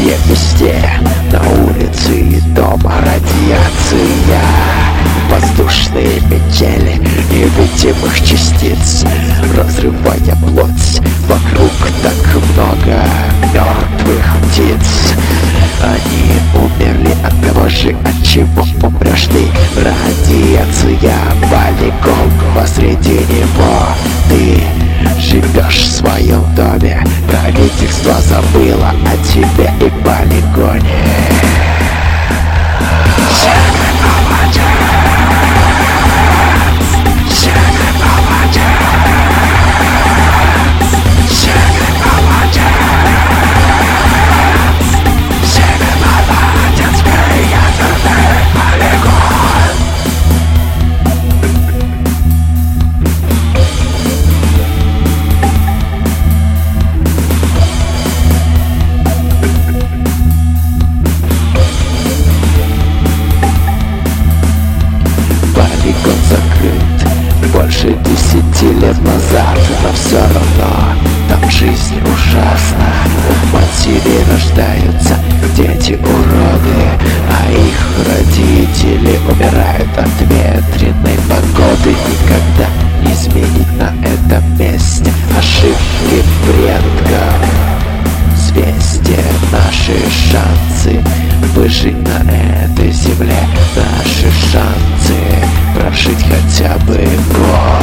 везде, на улице и дома радиация, воздушные метели невидимых частиц, разрывая плоть. Вокруг так много мертвых птиц. Они умерли от того же, от чего умрешь ты. Радиация, полигон, посреди него ты живешь в своем доме. Правительство забыло о тебе и полигоне. Полигон закрыт больше 10 лет назад, но все равно там жизнь ужасна. У матерей рождаются дети-уроды, а их родители умирают от ветреной погоды. Никогда не изменить на этом месте ошибки предков. Взвесьте наши шансы выжить на этой земле, наши шансы прожить хотя бы год.